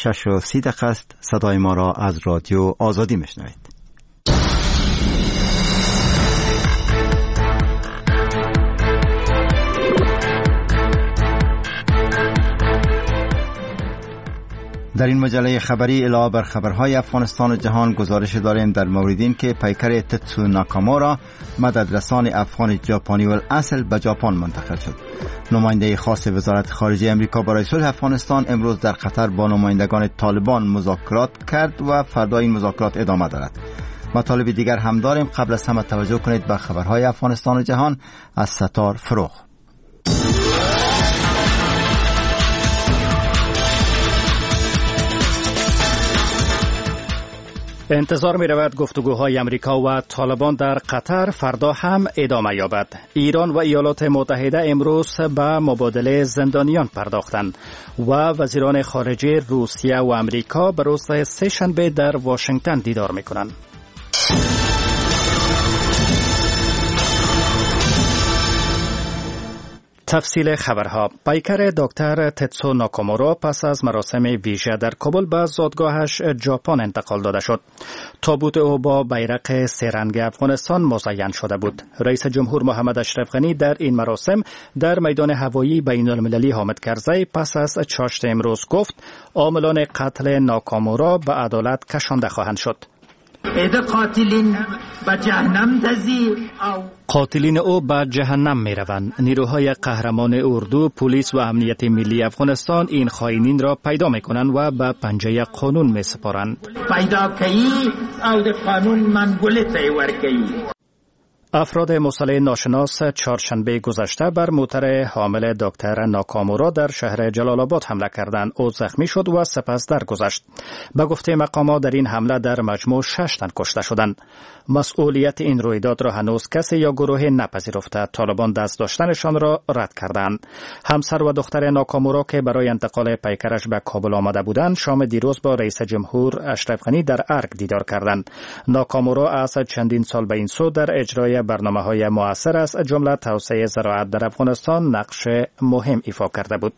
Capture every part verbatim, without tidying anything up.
شش و سی دقیقه است. صدای ما را از رادیو آزادی میشنوید. در این مجله خبری علاوه بر خبرهای افغانستان و جهان گزارش داریم در مورد این که پیکر تتسو ناکامورا مددرسان افغان ژاپنی الاصل به ژاپن منتقل شد. نماینده خاص وزارت خارجه امریکا برای صلح افغانستان امروز در قطر با نمایندگان طالبان مذاکرات کرد و فردا این مذاکرات ادامه دارد. مطالب دیگر هم داریم. قبل از همه توجه کنید به خبرهای افغانستان و جهان از ستار فروغ. انتظار می رود گفتگوهای امریکا و طالبان در قطر فردا هم ادامه یابد. ایران و ایالات متحده امروز به مبادله زندانیان پرداختند و وزیران خارجه روسیه و امریکا به روز سه شنبه در واشنگتن دیدار می کنند. تفصیل خبرها. پیکر دکتر تتسو ناکامورا پس از مراسم ویژه در کابل به زادگاهش ژاپن انتقال داده شد. تابوت او با بیرق سه رنگ افغانستان مزین شده بود. رئیس جمهور محمد اشرف غنی در این مراسم در میدان هوایی بین المللی حامد کرزی پس از چاشت امروز گفت عاملان قتل ناکامورا به عدالت کشانده خواهند شد. قاتلین به جهنم تزی قاتلین او به جهنم می روند. نیروهای قهرمان اردو، پلیس و امنیت ملی افغانستان این خائنین را پیدا می کنند و به پنجه قانون می سپارند. پیدا کی او د قانون منګولې ورکی. افراد مسلح ناشناس چهارشنبه گذشته بر موتر حامل دکتر ناکامورا در شهر جلال آباد حمله کردند. او زخمی شد و سپس درگذشت. به گفته مقامات در این حمله در مجموع شش تن کشته شدند. مسئولیت این رویداد را هنوز کسی یا گروه نپذیرفته. طالبان دست داشتنشان را رد کردند. همسر و دختر ناکامورا که برای انتقال پیکرش به کابل آمده بودند شام دیروز با رئیس جمهور اشرف غنی در ارگ دیدار کردند. ناکامورا از چندین سال به این سو در اجرای برنامه‌های مؤثر از جمله توسعه زراعت در افغانستان نقش مهم ایفا کرده بود.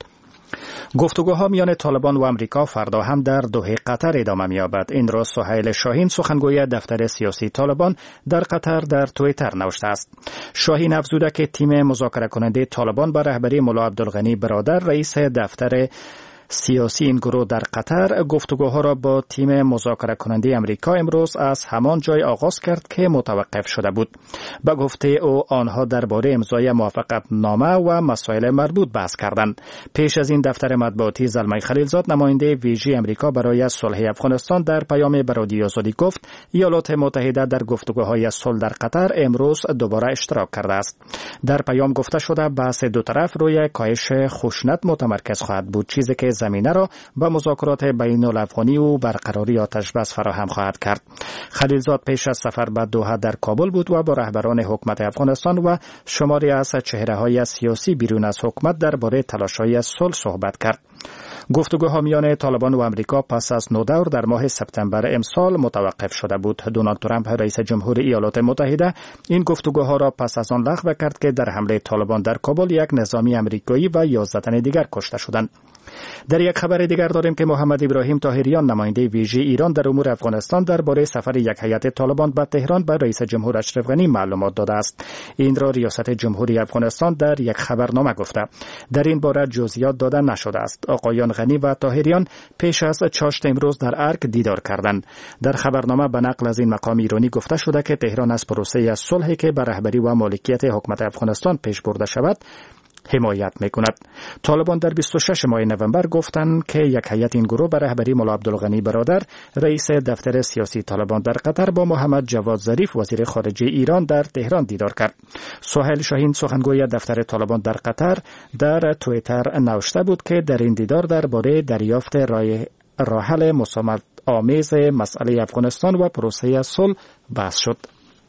گفتگوها میان طالبان و امریکا فردا هم در دوحه قطر ادامه می‌یابد. این را سهیل شاهین سخنگوی دفتر سیاسی طالبان در قطر در توییتر نوشته است. شاهین افزوده که تیم مذاکره کننده طالبان به رهبری ملا عبدالغنی برادر رئیس دفتر سیاسی این گروه در قطر گفتگوها را با تیم مذاکره کننده امریکا امروز از همان جای آغاز کرد که متوقف شده بود. به گفته او آنها درباره امضای موافقت نامه و مسائل مربوط بحث کردند. پیش از این دفتر مطبوعاتی زلمه خلیلزاد نماینده ویژه امریکا برای صلح افغانستان در پیام به رادیو آزادی گفت ایالات متحده در گفتگوهای صلح در قطر امروز دوباره اشتراک کرده است. در پیام گفته شده بحث دو طرف روی کاهش خشونت متمرکز خواهد بود، چیزی که زمینه را به مذاکرات بین الافغانی و برقراری آتش بس فراهم خواهد کرد. خلیلزاد پیش از سفر به دوحه در کابل بود و با رهبران حکومت افغانستان و شماری از چهره‌های سیاسی بیرون از حکومت درباره تلاش‌های صلح صحبت کرد. گفتگوها میان طالبان و امریکا پس از نودور در ماه سپتامبر امسال متوقف شده بود. دونالد ترامپ رئیس جمهور ایالات متحده این گفتگوها را پس از آن لغو کرد که در حمله طالبان در کابل یک نظامی امریکایی و یازده تن دیگر کشته شدند. در یک خبر دیگر داریم که محمد ابراهیم طاهریان نماینده ویژه ایران در امور افغانستان درباره سفر یک هیئت طالبان به تهران به رئیس جمهور اشرف غنی معلومات داده است. این را ریاست جمهوری افغانستان در یک خبرنامه گفته. در این باره جزئیات داده نشده است. آقایان غنی و طاهریان پیش از چاشت امروز در ارگ دیدار کردند. در خبرنامه به نقل از این مقام ایرانی گفته شده که تهران از پروسه صلحی که به رهبری و مالکیت حکومت افغانستان پیش برده شود حمایت می‌کند. طالبان در بیست و ششم ماه نوامبر گفتند که یک هیئت این گروه به رهبری ملا عبدالغنی برادر رئیس دفتر سیاسی طالبان در قطر با محمد جواد ظریف وزیر خارجه ایران در تهران دیدار کرد. سهیل شاهین سخنگوی دفتر طالبان در قطر در توییتر نوشته بود که در این دیدار درباره دریافت راه راه حل مسالمت آمیز مسئله افغانستان و پروسه صلح بحث شد.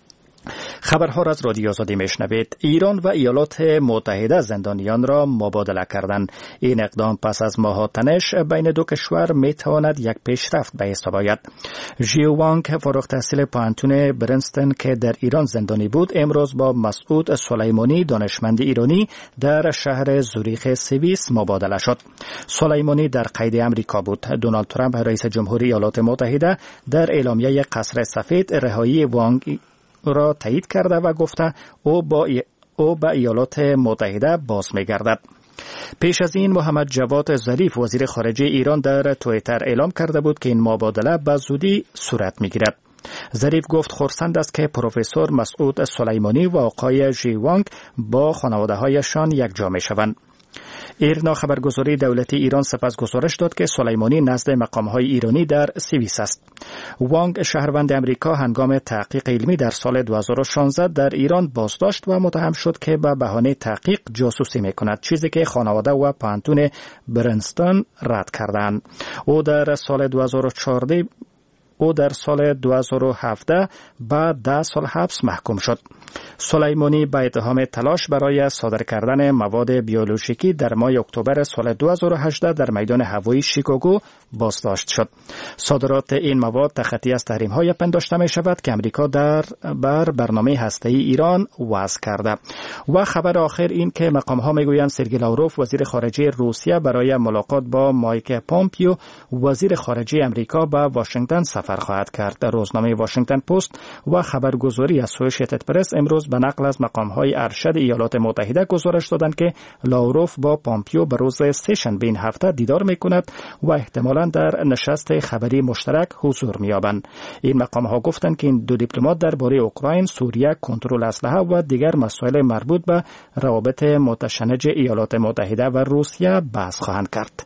خبرها را از رادیو آزادی میشنوید. ایران و ایالات متحده زندانیان را مبادله کردند. این اقدام پس از ماه‌ها تنش بین دو کشور میتواند یک پیشرفت به حساب آید. ژیو وانگ فارغ التحصیل پانتون برنستون که در ایران زندانی بود، امروز با مسعود سلیمانی دانشمند ایرانی در شهر زوریخ سوئیس مبادله شد. سلیمانی در قید امریکا بود. دونالد ترامپ رئیس جمهوری ایالات متحده در اعلامیه قصر سفید رهایی وانگ را تایید کرده و گفته او با ای... او به ایالات متحده باز می‌گردد. پیش از این محمد جواد ظریف وزیر خارجه ایران در توییتر اعلام کرده بود که این مبادله به زودی صورت می‌گیرد. ظریف گفت خرسند است که پروفسور مسعود سلیمانی و آقای ژیو وانگ با خانواده‌هایشان یکجا می‌شوند. ایرنا خبرگزاری دولتی ایران سپس گزارش داد که سلیمانی نزد مقام‌های ایرانی در سوئیس است. وانگ شهروند امریکا هنگام تحقیق علمی در سال دو هزار و شانزده در ایران بازداشت و متهم شد که به بهانه تحقیق جاسوسی می‌کند، چیزی که خانواده و پانتون برنستون رد کردند. او در سال دو هزار و چهارده او در سال دو هزار و هفده بعد ده سال حبس محکوم شد. سلیمانی به اتهام تلاش برای صادر کردن مواد بیولوژیکی در ماه اکتبر سال دو هزار و هجده در میدان هوایی شیکاگو بازداشت شد. صادرات این مواد تخطی از تحریم‌های پنداشته می شود که امریکا در بر برنامه هسته‌ای ایران وضع کرده. و خبر آخر این که مقام‌ها میگویند سرگئی لاوروف وزیر خارجه روسیه برای ملاقات با مایک پومپیو وزیر خارجه امریکا به واشنگتن سفر خواهد کرد. در روزنامه واشنگتن پست و خبرگزاری اسوسییتد پرس امروز به نقل از مقام‌های ارشد ایالات متحده گزارش دادند که لاوروف با پومپیو به روز سه‌شنبه این هفته دیدار می‌کند و احتمالاً در نشست خبری مشترک حضور می‌یابند. این مقام‌ها گفتند که این دو دیپلمات درباره اوکراین، سوریه، کنترل اسلحه و دیگر مسائل مربوط به روابط متشنج ایالات متحده و روسیه بحث خواهند کرد.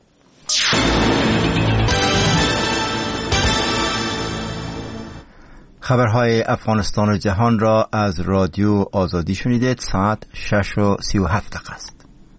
خبرهای افغانستان و جهان را از رادیو آزادی شنیدید. ساعت شش و سی و هفت دقیقه است.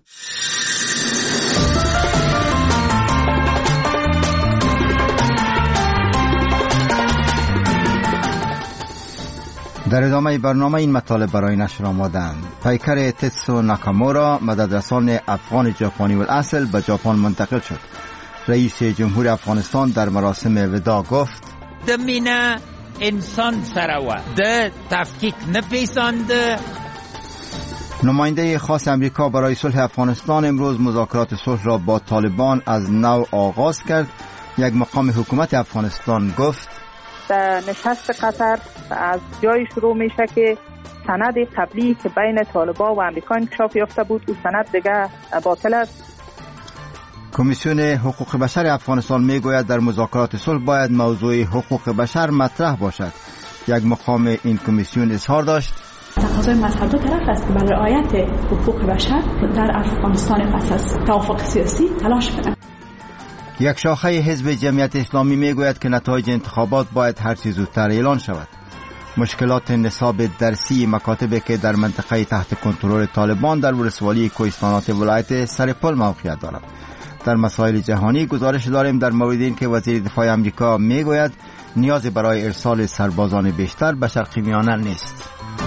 در ادامه برنامه این مطالب برای نشر آمدند. پیکر تتسو ناکامورا مددرسان افغان ژاپنی الاصل به ژاپن منتقل شد. رئیس جمهور افغانستان در مراسم وداع گفت دمینا انسان سروا ده تفکیک نپیسانده. نماینده خاص امریکا برای صلح افغانستان امروز مذاکرات صلح را با طالبان از نو آغاز کرد. یک مقام حکومت افغانستان گفت نشست قطر از جای شروع میشه که سند قبلی که بین طالبان و امریکا انکشاف یافته بود او سند دیگه باطل است. کمیسیون حقوق بشر افغانستان میگوید در مذاکرات صلح باید موضوع حقوق بشر مطرح باشد. یک مقام این کمیسیون اظهار داشت تقاضای مذهب دو طرف است که برای رعایت حقوق بشر در افغانستان پس از توافق سیاسی تلاش کنند. یک شاخه حزب جمعیت اسلامی میگوید که نتایج انتخابات باید هر چه زودتر اعلان شود. مشکلات نصاب درسی مکاتبی که در منطقه تحت کنترل طالبان در ولسوالی کوهستانات ولایت سرپل موقعیت دارد. در مسائل جهانی گزارش داریم در مورد این که وزیر دفاع آمریکا میگوید نیازی برای ارسال سربازان بیشتر به شرق میانه نیست.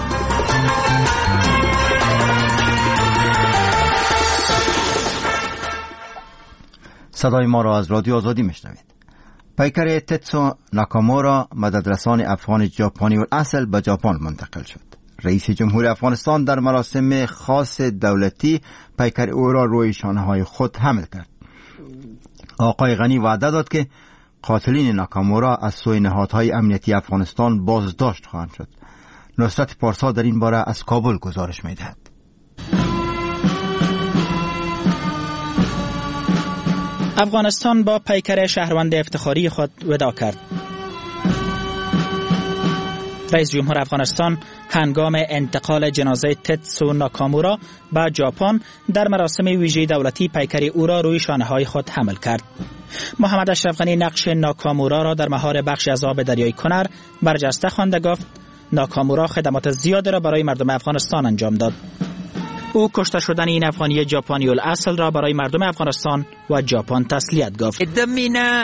صدای ما را از رادیو آزادی میشنوید. پیکر تتسو ناکامورا مددرسان افغان ژاپنی الاصل به ژاپن منتقل شد. رئیس جمهور افغانستان در مراسم خاص دولتی پیکر او را روی شانه‌های خود حمل کرد. آقای غنی وعده داد که قاتلین ناکامورا از سوی نهادهای امنیتی افغانستان بازداشت خواهند شد. نصرت پارسا در این باره از کابل گزارش می‌دهد. افغانستان با پیکر شهروند افتخاری خود وداع کرد. رئیس جمهور افغانستان هنگام انتقال جنازه تتسو ناکامورا به ژاپن در مراسم ویژه دولتی پیکر او را روی شانه‌های خود حمل کرد. محمد اشرف غنی نقش ناکامورا را در مهار بخش از آب دریای کنر برجسته خوانده گفت ناکامورا خدمات زیادی را برای مردم افغانستان انجام داد. او کشته شدن این افغانی ژاپنی الاصل را برای مردم افغانستان و ژاپن تسلیت گفت. دمینا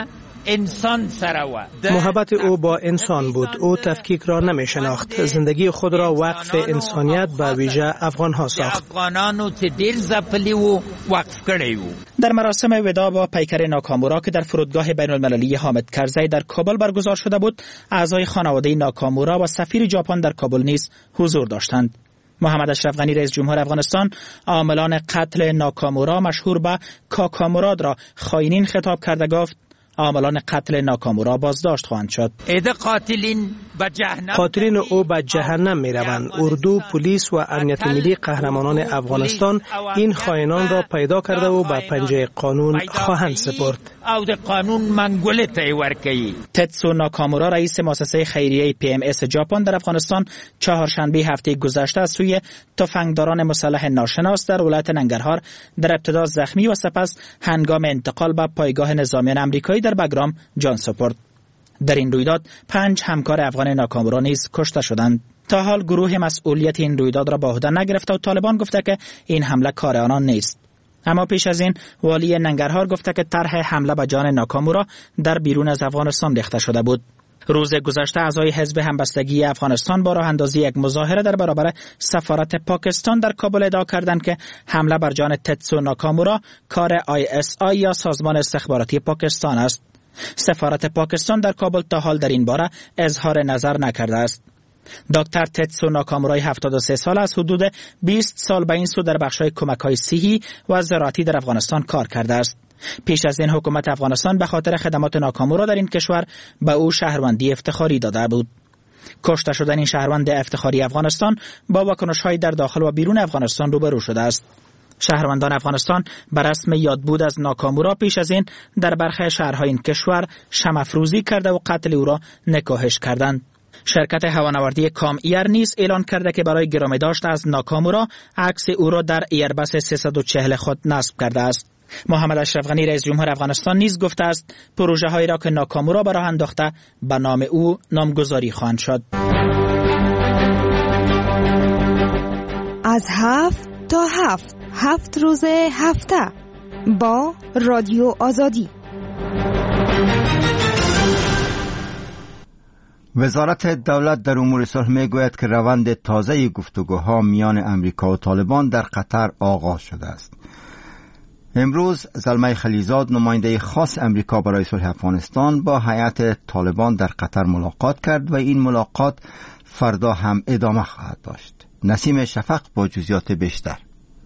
انسان سره و محبت او با انسان بود. او تفکیک را نمی شناخت. زندگی خود را وقف انسانیت به ویژه افغان ها ساخت. افغانانو چې ډیر ځپلي وو وقف کړی وو. در مراسم وداع با پیکر ناکامورا که در فرودگاه بین المللی حامد کرزی در کابل برگزار شده بود، اعضای خانواده ناکامورا و سفیر ژاپن در کابل نیز حضور داشتند. محمد اشرف غنی رئیس جمهور افغانستان عاملان قتل ناکامورا مشهور به کاکاموراد را خائنین خطاب کرده گفت عاملان قتل ناکامورا بازداشت خواهند شد. قاتلین به جهنم قاتلین او به جهنم می روند. اردو، پلیس و امنیت ملی قهرمانان افغانستان این خائنان را پیدا کرده و به پنجه قانون خواهند سپرد. او د قانون منګولې ته ورکړي. تتسو ناکامورا رئیس مؤسسه خیریه پی ام اس ژاپن در افغانستان چهارشنبه هفته گذشته از سوی تفنگداران مسلح ناشناس در ولایت ننگرهار در ابتدا زخمی و سپس هنگام انتقال به پایگاه نظامیان آمریکایی در بگرام جان سپرد. در این رویداد پنج همکار افغان ناکامورا نیز کشته شدند. تا حال گروه مسئولیت این رویداد را به عهده نگرفته و طالبان گفته که این حمله کار آنان نیست. اما پیش از این والی ننگرهار گفته که طرح حمله به جان ناکامورا در بیرون از افغانستان ریخته شده بود. روز گذشته اعضای حزب همبستگی افغانستان با راه اندازی یک مظاهره در برابر سفارت پاکستان در کابل ادعا کردند که حمله بر جان تتسو ناکامورا کار آی اس آی یا سازمان استخباراتی پاکستان است. سفارت پاکستان در کابل تا حال در این باره اظهار نظر نکرده است. دکتر تتسو ناکامورای هفتاد و سه سال از حدود بیست سال به این سو در بخش‌های کمک‌های صحی و زراعتی در افغانستان کار کرده است. پیش از این حکومت افغانستان به خاطر خدمات ناکامورا در این کشور به او شهروندی افتخاری داده بود. کشته شدن این شهروند افتخاری افغانستان با واکنش‌های در داخل و بیرون افغانستان روبرو شده است. شهروندان افغانستان بر رسم یادبود از ناکامورا پیش از این در برخی شهرهای این کشور شمع‌افروزی کرده و قتل او را نکاهش کردند. شرکت هوانوردی کام ایر نیز اعلان کرده که برای گرامی داشت از ناکامورا عکس او را در ایربس سیصد و چهل خود نصب کرده است. محمد اشرف غنی رئیس جمهور افغانستان نیز گفته است پروژه هایی را که ناکامورا به راه انداخته به نام او نامگذاری خواهند شد. از هفت تا هفت هفت روز هفته با رادیو آزادی. وزارت دولت در امور صلح میگوید که روند تازه گفتگوها میان امریکا و طالبان در قطر آغاز شده است. امروز زلمه خلیلزاد نماینده خاص امریکا برای صلح افغانستان با هیئت طالبان در قطر ملاقات کرد و این ملاقات فردا هم ادامه خواهد داشت. نسیم شفق با جزئیات بیشتر.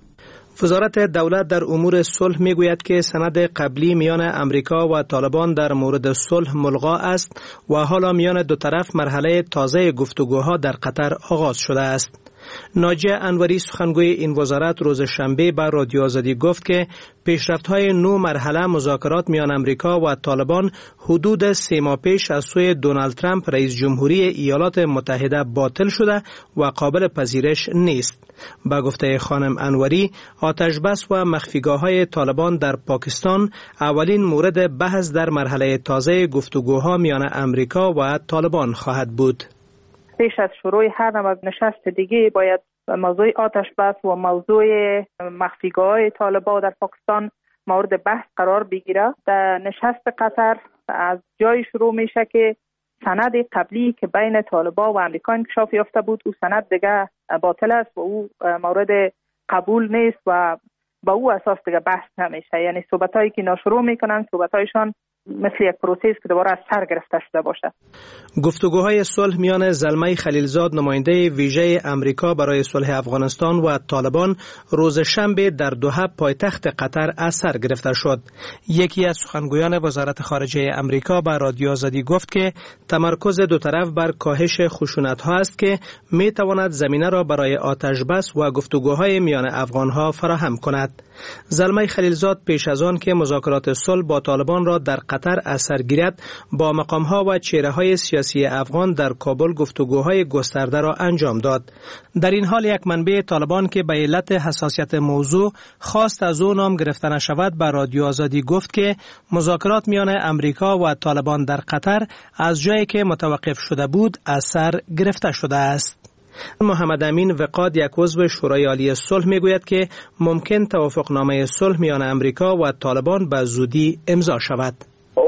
وزارت دولت در امور صلح میگوید که سند قبلی میان امریکا و طالبان در مورد صلح ملغا است و حالا میان دو طرف مرحله تازه گفتگوها در قطر آغاز شده است. ناجیه انوری سخنگوی این وزارت روز شنبه به رادیو آزادی گفت که پیشرفت‌های نو مرحله مذاکرات میان امریکا و طالبان حدود سه ماه پیش از سوی دونالد ترامپ رئیس جمهوری ایالات متحده باطل شده و قابل پذیرش نیست. با گفته خانم انوری، آتش بس و مخفیگاه‌های طالبان در پاکستان اولین مورد بحث در مرحله تازه گفتگوها میان امریکا و طالبان خواهد بود. پیش از شروع هر نوع نشست دیگه باید موضوع آتش بس و موضوع مخفیگاه‌های طالبان در پاکستان مورد بحث قرار بگیره. در نشست قطر از جای شروع میشه که سند قبلی که بین طالبان و امریکا انکشاف یافته بود او سند دیگه باطل است و او مورد قبول نیست و با او اساس دیگه بحث نمیشه. یعنی صحبتایی که ناشروع میکنن صحبتایشان مثل یک پروسس که دوباره از سر گرفته شده باشه. گفتگوهای صلح میان زلمه خلیلزاد نماینده ویژه امریکا برای صلح افغانستان و طالبان روز شنبه در دوحه پایتخت قطر از سر گرفته شد. یکی از سخنگویان وزارت خارجه امریکا به رادیو آزادی گفت که تمرکز دو طرف بر کاهش خشونت‌ها است که می تواند زمینه را برای آتش بس و گفتگوهای میان افغان‌ها فراهم کند. زلمه خلیلزاد پیش از آن که مذاکرات صلح با طالبان را در قطر اثر گیرد با مقام‌ها و چهره‌های سیاسی افغان در کابل گفتگوهای گسترده را انجام داد. در این حال یک منبع طالبان که به علت حساسیت موضوع خواست از او نام گرفته نشود به رادیو آزادی گفت که مذاکرات میان امریکا و طالبان در قطر از جایی که متوقف شده بود اثر گرفته شده است. محمد امین وقاد یک عضو شورای عالی صلح میگوید که ممکن توافقنامه صلح میان امریکا و طالبان به زودی امضا شود.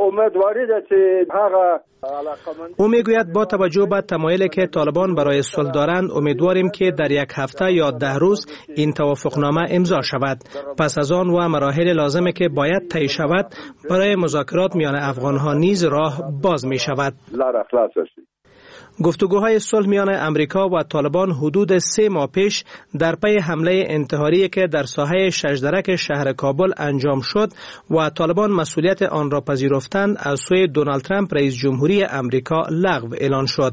امیدواری ده که هغه او میگوید با توجه به تمایلی که طالبان برای صلح دارند امیدواریم که در یک هفته یا ده روز این توافقنامه امضا شود. پس از آن و مراحل لازمه که باید طی شود برای مذاکرات میان افغانها نیز راه باز می شود. گفتگوهای صلح میان امریکا و طالبان حدود سه ماه پیش در پی حمله انتحاری که در ساحه شجدرک شهر کابل انجام شد و طالبان مسئولیت آن را پذیرفتند از سوی دونالد ترامپ رئیس جمهوری امریکا لغو اعلان شد.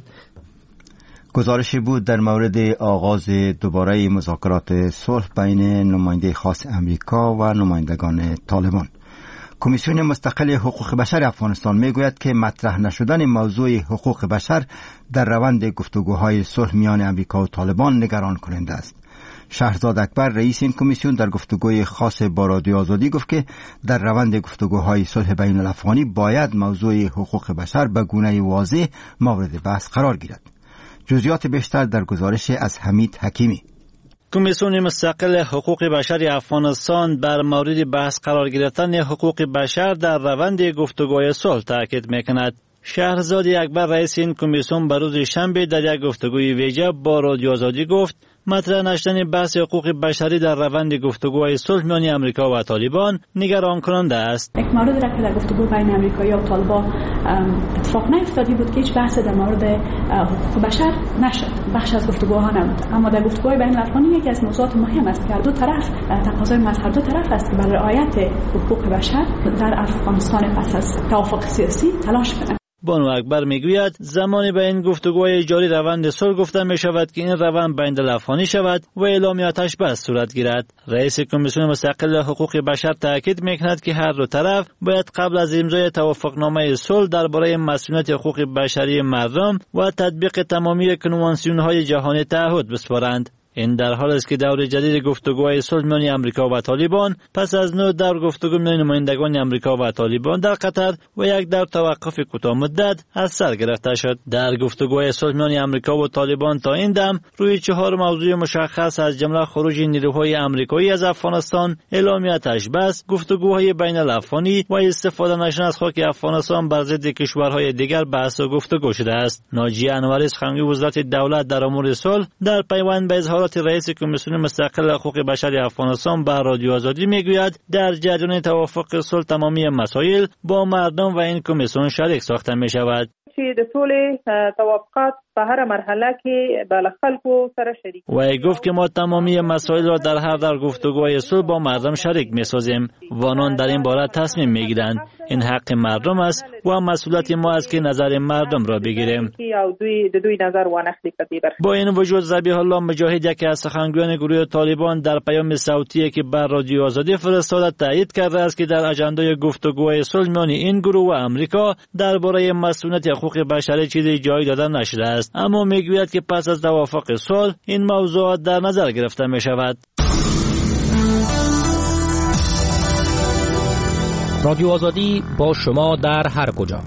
گزارشی بود در مورد آغاز دوباره مذاکرات صلح بین نماینده خاص امریکا و نمایندگان طالبان. کمیسیون مستقل حقوق بشر افغانستان میگوید که مطرح نشدن موضوع حقوق بشر در روند گفتگوهای صلح میان امریکا و طالبان نگران کننده است. شهرزاد اکبر رئیس این کمیسیون در گفتگوی خاص با رادیو آزادی گفت که در روند گفتگوهای صلح بین الافغانی باید موضوع حقوق بشر به گونه واضح مورد بحث قرار گیرد. جزئیات بیشتر در گزارش از حمید حکیمی. کمیسیون مستقل حقوق بشر افغانستان بر مورد بحث قرار گرفتن حقوق بشر در روند گفتگوهای صلح تاکید میکند. شهرزاد اکبر رئیس این کمیسیون بر روز شنبه در یک گفتگوی ویژه با رادیو آزادی گفت مطرح نشدن بحث حقوق بشری در روند گفتگوهای صلح میان امریکا و طالبان نگران کننده است. یک مورد را که در گفتگو بین امریکایی و طالبان اتفاق نیفتادی بود که هیچ بحث در مورد حقوق بشر نشد. بخش از گفتگوها نبود. اما در گفتگوهای بین الافغانی یکی از موضوعات مهم است که دو طرف تقاضای از هر دو طرف است که برای رعایت حقوق بشر در افغانستان پس از توافق سیاسی تلاش کنند. بانو اکبر میگوید زمانی به این گفتگوهای جاری روند صلح گفته می شود که این روند بین الافغانی شود و اعلام آتش بس صورت گیرد. رئیس کمیسیون مستقل حقوق بشر تاکید میکند که هر دو طرف باید قبل از امضای توافقنامه صلح درباره مسئولیت حقوق بشری مردم و تطبیق تمامی کنوانسیون‌های جهانی تعهد بسپارند. این در حال است که دور جدید گفتگوهای صلح میان امریکا و طالبان پس از نو دور گفتگو میان نمایندگان امریکا و طالبان در قطر و یک دور توقف کوتاه مدت از سر گرفته شد. در گفتگوهای صلح میان امریکا و طالبان تا این دم روی چهار موضوع مشخص از جمله خروج نیروهای امریکایی از افغانستان، اعلام آتش بس، گفتگوهای بین الافغانی و استفاده نشدن از خاک افغانستان بر ضد کشورهای دیگر بحث و گفتگو شده است. ناجیه انوری سخنگوی وزارت دولت در امور صلح در پیوند به اظهارات رئیس کمیسیون مستقل حقوق بشر افغانستان با رادیو آزادی میگوید در جریان توافق صلح تمامی مسائل با مردم و این کمیسیون شریک ساخته می شود. د ټولې توافقات په هر مرحله کې بل خلکو سره شریک و ای گفت که ما تمامی مسائل را در هر در گفتگوهای صلح با مردم شریک می‌سازیم و آنان در این باره تصمیم می‌گیرند. این حق مردم است و مسئولیت ما است که نظر مردم را بگیریم. با این وجود ذبیح الله مجاهد یکی از سخنگویان گروه طالبان در پیام صوتی که بر رادیو آزادی فرستاده تایید کرده است که در اجندای گفتگوهای صلح میان این گروه و امریکا درباره مسئولیت حقوق بشری چیزی جایی داده نشده است، اما میگوید که پس از توافق صلح این موضوعات در نظر گرفته می شود. رادیو آزادی با شما در هر کجا.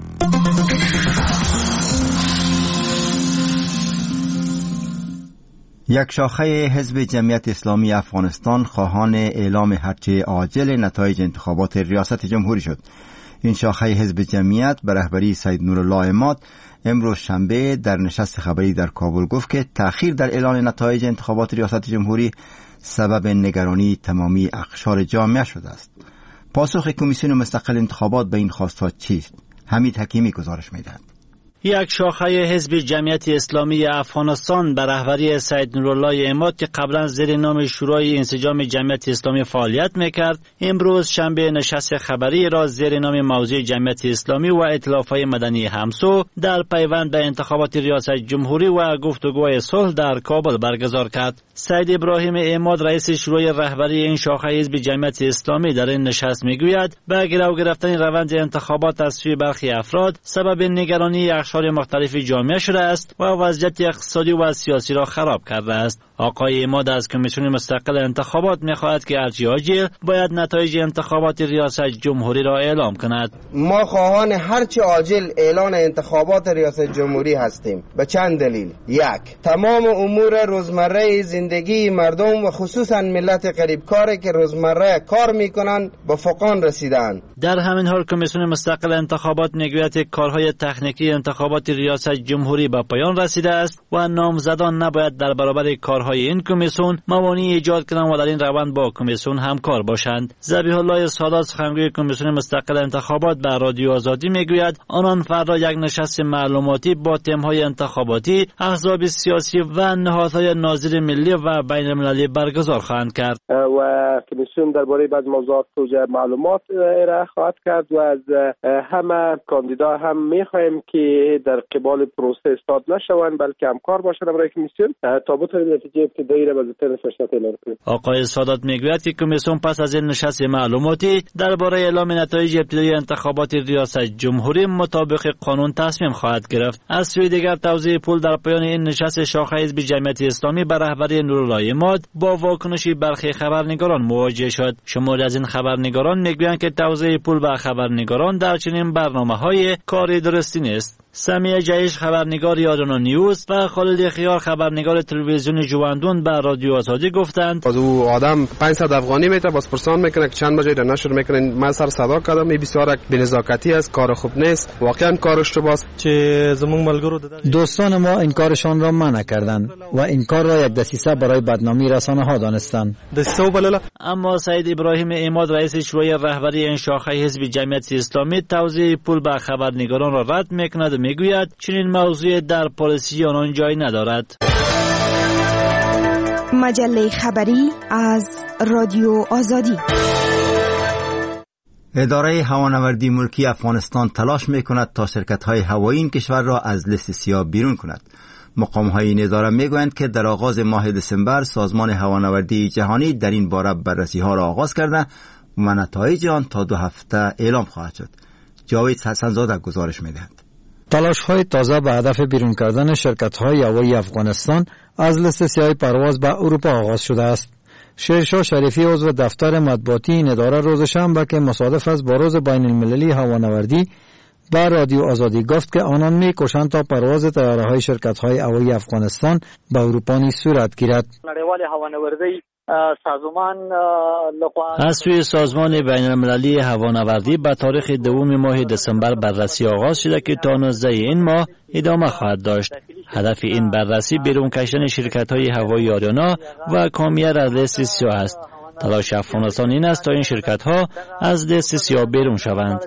یک شاخه حزب جمعیت اسلامی افغانستان خواهان اعلام هرچه عاجل نتایج انتخابات ریاست جمهوری شد. این شاخه حزب جمعیت به رهبری سید نورالله عماد امروز شنبه در نشست خبری در کابل گفت که تأخیر در اعلان نتایج انتخابات ریاست جمهوری سبب نگرانی تمامی اقشار جامعه شده است. پاسخ کمیسیون مستقل انتخابات به این خواستها چیست؟ حمید حکیمی گزارش می‌دهد. یک شاخه حزب جمعیت اسلامی افغانستان به رهبری سید نورالله عماد که قبلا زیر نام شورای انسجام جمعیت اسلامی فعالیت میکرد، امروز شنبه نشست خبری را زیر نام موضوع جمعیت اسلامی و ائتلاف‌های مدنی همسو در پیوند به انتخابات ریاست جمهوری و گفتگوهای صلح در کابل برگزار کرد. سید ابراهیم عماد رئیس شورای رهبری این شاخه حزب جمعیت اسلامی در این نشست میگوید به گرو گرفتن روند انتخابات از سوی برخی افراد سبب نگرانی اقشار مختلف جامعه شده است و وضعیت اقتصادی و سیاسی را خراب کرده است. آقای عماد از کمیسیون مستقل انتخابات می‌خواهد که ارچی آجیل باید نتایج انتخابات ریاست جمهوری را اعلام کند. ما خواهان هرچی عاجل اعلان انتخابات ریاست جمهوری هستیم. به چند دلیل. یک، تمام امور روزمره زندگی مردم و خصوصا ملت غریبکاری که روزمره کار میکنن به فقدان رسیدن. در همین حال کمیسیون مستقل انتخابات میگوید که کارهای تکنیکی انتخابات ریاست جمهوری به پایان رسیده است و نامزدان نباید در برابر کارهای این کمیسیون موانعی ایجاد کنند و در این روند با کمیسیون همکار باشند. ذبیح الله سادات سخنگوی کمیسیون مستقل انتخابات به رادیو آزادی میگوید آنان فردا یک نشست معلوماتی با تمهای انتخاباتی، احزاب سیاسی و نهادهای ناظر ملی و بین المللی برگزار خواهند کرد و کمیسیون درباره بعض موضوعات توجیه معلومات ارائه خواهد کرد و از همه کاندیدا هم میخواهیم که در قبال پروسه استاد نشوند بلکه همکار باشند برای کمیسیون تا بتوانیم نتیجه ابتدایی را به زودترین فرصت اعلام کنیم. آقای سادات میگوید که کمیسیون پس از این نشست معلوماتی درباره اعلام نتایج ابتدایی انتخابات ریاست جمهوری مطابق قانون تصمیم خواهد گرفت. از سوی دیگر توزیع پول در پایان این نشست شاخه حزب جمعیت اسلامی به رهبری نورالله عماد با واکنشی برخی خبرنگاران مواجه شد. شماری از این خبرنگاران میگویند که توزیع پول به خبرنگاران در چنین برنامه‌های کاری درستی نیست. سمیه جایش خبرنگار یادانا نیوز و خالد خیار خبرنگار تلویزیون جواندون به رادیو آزادی گفتند از او آدم پانصد افغانی میته باز پرسان میکنه که چند بجه نشر میکنین. من سر صدا کردم می بسیار بی‌نزاکتی است، کار خوب نیست، واقعا کار اشتباهه. چه زمون ملګرو دوستان ما این کارشان را منع کردند و این کار را یک دسیسه برای بدنامی رسانه ها دانستند. اما سید ابراهیم عماد رئیس شورای رهبری این شاخه حزب جمعیت اسلامی توزیع پول به خبرنگاران را رد میکند و میگوید چنین موضوعی در پالیسی آنان جای ندارد. مجله خبری از رادیو آزادی. اداره هوانوردی ملکی افغانستان تلاش میکند تا شرکت‌های هوایی این کشور را از لیست سیاه بیرون کند. مقام‌های این اداره میگویند که در آغاز ماه دسامبر سازمان هوانوردی جهانی در این باره بررسی‌ها را آغاز کرده و نتایج آن تا دو هفته اعلام خواهد شد. جاوید حسن‌زاده گزارش می‌دهد. تلاش‌های تازه به هدف بیرون کردن شرکت‌های هوایی افغانستان از لیست سیاه پرواز به اروپا آغاز شده است. شیرشاه شریفی عضو دفتر مطبوعاتی این اداره روز شنبه که مصادف است با روز بین المللی هوانوردی با رادیو آزادی گفت که آنان می‌کوشند تا پرواز طیاره‌های شرکت‌های هوایی افغانستان به اروپا نیز صورت گیرد. سازمان از سوی سازمان بین المللی هوانوردی به تاریخ دوم ماه دسامبر بررسی آغاز شده که تا نوزده این ماه ادامه خواهد داشت. هدف این بررسی بیرون کشیدن شرکت‌های هوایی آریانا و کامیار از لیست سیاه است. تلاش افغانستان این است تا این شرکت‌ها از لیست سیاه بیرون شوند.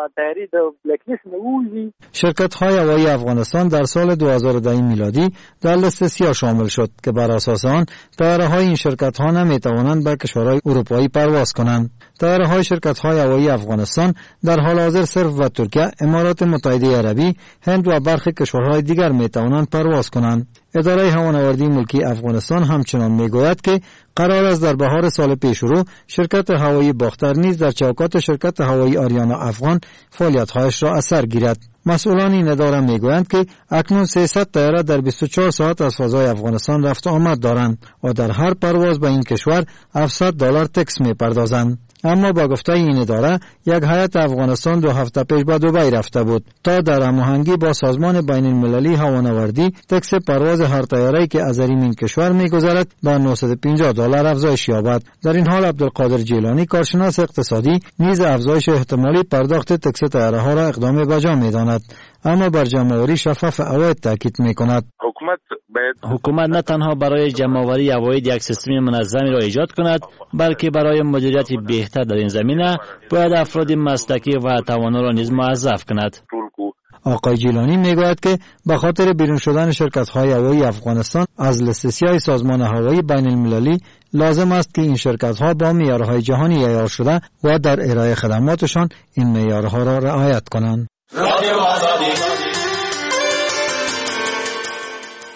شرکت‌های هوایی افغانستان در سال دو هزار و ده میلادی در لیست سیاه شامل شد که بر اساس آن طیاره‌های این شرکت‌ها نمی‌توانند به کشورهای اروپایی پرواز کنند. طیاره‌های شرکت‌های هوایی افغانستان در حال حاضر صرف به ترکیه، امارات متحده عربی، هند و برخی کشورهای دیگر می‌توانند پرواز کنند. اداره هوانوردی ملکی افغانستان همچنان میگوید که قرار است در بهار سال پیش رو شرکت هوایی باختر نیز در چوکات شرکت هوایی آریانا افغان فعالیت‌هایش را از سر گیرد. مسئولان این اداره میگویند که اکنون سیصد طیاره در بیست و چهار ساعت از فضای افغانستان رفت و آمد دارند و در هر پرواز به این کشور هفتصد دلار تکس میپردازند. اما با گفته این اداره یک هیئت افغانستان دو هفته پیش به دبی رفته بود تا در هماهنگی با سازمان بین المللی هوانوردی تکس پرواز هر طیاره‌ای که از این کشور می‌گذرد به نهصد و پنجاه دلار افزایش یابد. در این حال عبدالقادر جیلانی کارشناس اقتصادی نیز افزایش احتمالی پرداخت تکس طیاره‌ها را اقدام بجا می‌داند، اما بر جمع‌آوری شفاف عواید تاکید می‌کند. حکومت باید حکومت نه تنها برای جمع‌آوری عواید یک سیستم منظمی را ایجاد کند، بلکه برای مدیریت بهتر در این زمینه باید افراد مسلکی و توانا را نیز موظف کند. آقای جیلانی میگوید که به خاطر بیرون شدن شرکت‌های هوایی افغانستان از لیست سیاه سازمان هوایی بین المللی لازم است که این شرکت‌ها با معیارهای جهانی عیار شده و در ارائه خدماتشان این معیارها را رعایت کنند.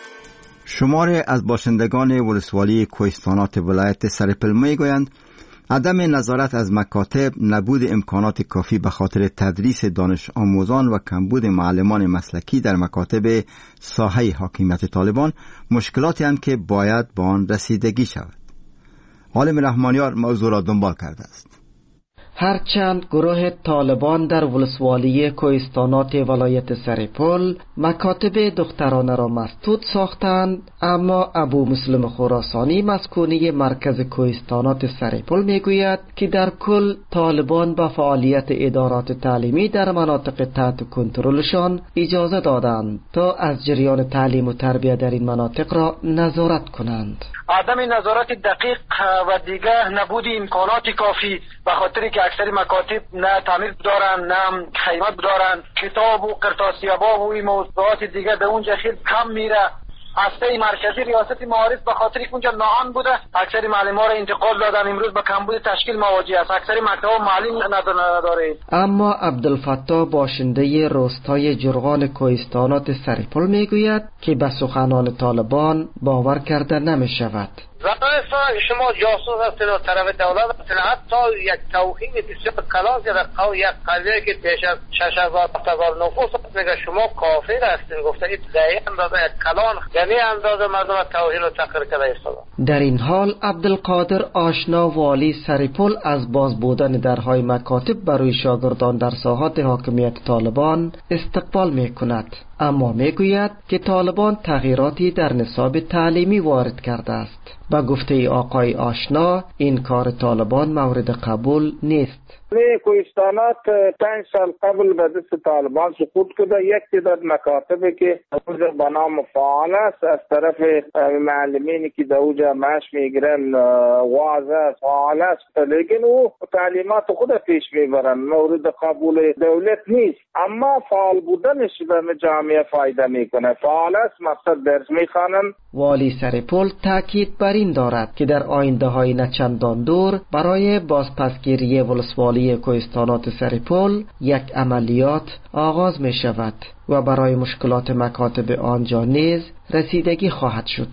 شماری از باشندگان ولسوالی کوهستانات ولایت سرپل میگویند عدم نظارت از مکاتب، نبود امکانات کافی به خاطر تدریس دانش آموزان و کمبود معلمان مسلکی در مکاتب ساحه حاکمیت طالبان مشکلاتی هستند که باید با آن رسیدگی شود. عالم رحمانیار موضوع را دنبال کرده است. هرچند گروه طالبان در ولسوالی کوهستانات ولایت سرپل مکاتب دخترانه را مسدود ساختند، اما ابو مسلم خراسانی مسکونی مرکز کوهستانات سرپل میگوید که در کل طالبان به فعالیت ادارات تعلیمی در مناطق تحت کنترلشان اجازه دادند تا از جریان تعلیم و تربیت در این مناطق را نظارت کنند. عدم نظارت دقیق و دیگر نبود امکانات کافی به خاطری که اکثر مکاتب نه تعمیر دارند نه خیمه دارند، کتاب و قرطاسیابا و این موضوعات دیگر به اونجا خیلی کم میره. هسته مرکزی ریاست معارف به خاطر که اونجا ناآن بوده اکثر معلمان را انتقال دادن، امروز به کمبود تشکیل مواجه است، اکثر مکتب معلم نداره. اما عبدالفتاح باشنده روستای جرغان کوهستانات سرپل میگوید که به سخنان طالبان باور کرده نمی شود. زمانستان شما جاسوس هستید و طرف دولت هستید، حتی یک توهین بسیار کلاس در قو یک قضیه که پیش از شش هزار هزار نفوس هست میگه شما کافر هستید، گفته این در اندازه یک کلان یعنی اندازه مردم توهین و تقریر کرده ایستاده. در این حال عبدالقادر آشنا والی سرپل از باز بودن درهای مکاتب برای شاگردان در ساحات حاکمیت طالبان استقبال میکند، اما میگوید که طالبان تغییراتی در نصاب تعلیمی وارد کرده است. با گفته آقای آشنا این کار طالبان مورد قبول نیست. کوهستانات پنج سال قبل به دست طالبان سقوط کرده. یک تعداد مکاتبی که دوجا به نام فعال است از طرف معلمینی که دوجا معاش میگیرن واضح فعال است، لیکن او تعلیمات خود پیش میبرن، مورد قبول دولت نیست، اما فعال بودنش به جامعه فایده میکنه. فعال است، مقصد درس میخوانن. والی سرپل تاکید بر این دارد که در آینده های نچندان دور برای بازپسگیری ولسوالی کوهستانات سرپل یک عملیات آغاز می شود و برای مشکلات مکاتب آنجا نیز رسیدگی خواهد شد.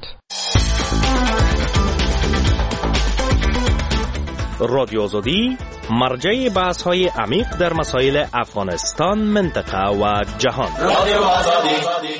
رادیو آزادی مرجع بحث های عمیق در مسائل افغانستان، منطقه و جهان. رادیو آزادی.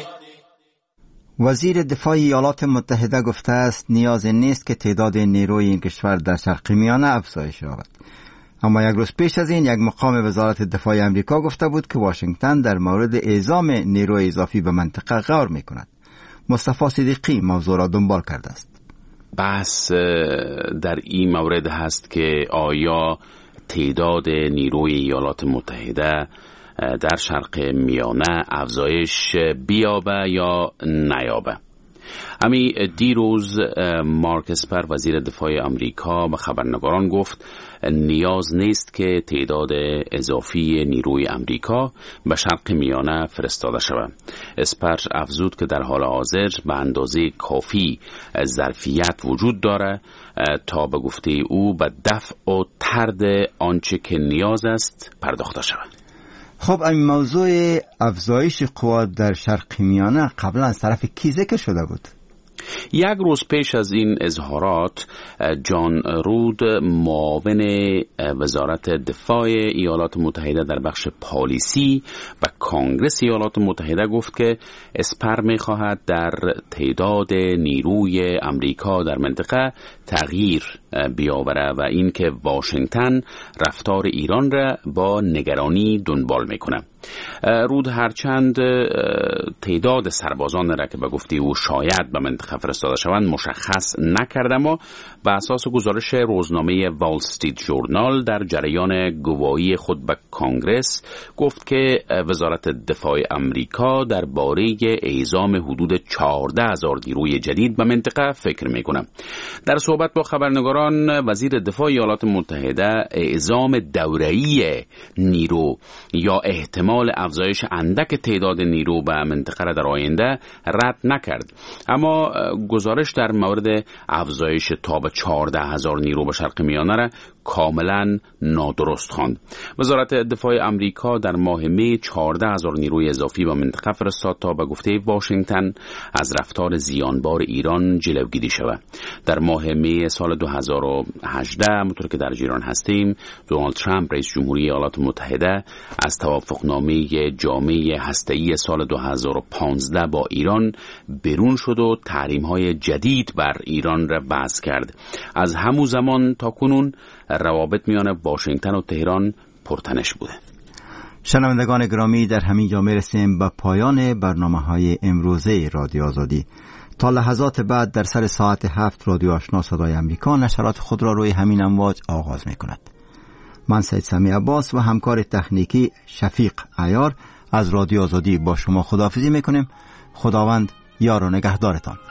وزیر دفاع ایالات متحده گفته است نیاز نیست که تعداد نیروی این کشور در شرق میانه افزایش یابد. اما یک روز پیش از این یک مقام وزارت دفاع امریکا گفته بود که واشنگتن در مورد اعزام نیروی اضافی به منطقه غور می کند. مصطفی صدیقی موضوع را دنبال کرده است. بحث در این مورد هست که آیا تعداد نیروی ایالات متحده در شرق میانه افزایش بیابه یا نیابه. همین دیروز مارک اسپر وزیر دفاع آمریکا به خبرنگاران گفت نیاز نیست که تعداد اضافی نیروی آمریکا به شرق میانه فرستاده شود. اسپر افزود که در حال حاضر به اندازه کافی ظرفیت وجود داره تا به گفته او به دفع و طرد آنچه که نیاز است پرداخته شود. خب این موضوع افزایش قوات در شرق میانه قبلا از طرف کی ذکر شده بود؟ یک روز پیش از این اظهارات جان رود معاون وزارت دفاع ایالات متحده در بخش پالیسی و کانگرس ایالات متحده گفت که اسپر می‌خواهد در تعداد نیروی امریکا در منطقه تغییر بیاوره و اینکه واشنگتن رفتار ایران را با نگرانی دنبال میکنه. رود هرچند تعداد سربازان را که به گفته او شاید به منطقه فرستاده شوند مشخص نکرد، اما به اساس گزارش روزنامه وال استریت ژورنال در جریان گواهی خود به کانگرس گفت که وزارت دفاع امریکا درباره اعزام حدود چهارده هزار نیروی جدید به منطقه فکر میکنه. در صحبت با خبرنگاران وزیر دفاع ایالات متحده اعزام دوره‌ای نیرو یا احتمال افزایش اندک تعداد نیرو به منطقه را در آینده رد نکرد، اما گزارش در مورد افزایش تا به چهارده هزار نیرو به شرق میانه را کاملا نادرست خواند. وزارت دفاع آمریکا در ماه می چهارده هزار نیروی اضافی به منطقه فرستاد تا به گفته واشنگتن از رفتار زیانبار ایران جلوگیری شود. در ماه می سال دو هزار و هجده همونطور که در جریان هستیم، دونالد ترامپ رئیس جمهوری ایالات متحده از توافقنامه جامع هسته‌ای سال دو هزار و پانزده با ایران بیرون شد و تحریم‌های جدید بر ایران را وضع کرد. از همون زمان تا کنون روابط میان واشنگتن و تهران پرتنش بوده. شنوندگان گرامی، در همین جا میرسیم به پایان برنامه‌های امروزه رادیو آزادی. تا لحظات بعد در سر ساعت هفت رادیو آشنا صدای امریکا نشرات خود را روی همین امواج آغاز می‌کند. من سید سمی عباس و همکار تکنیکی شفیق عیار از رادیو آزادی با شما خداحافظی می‌کنیم. خداوند یار و نگهدارتان.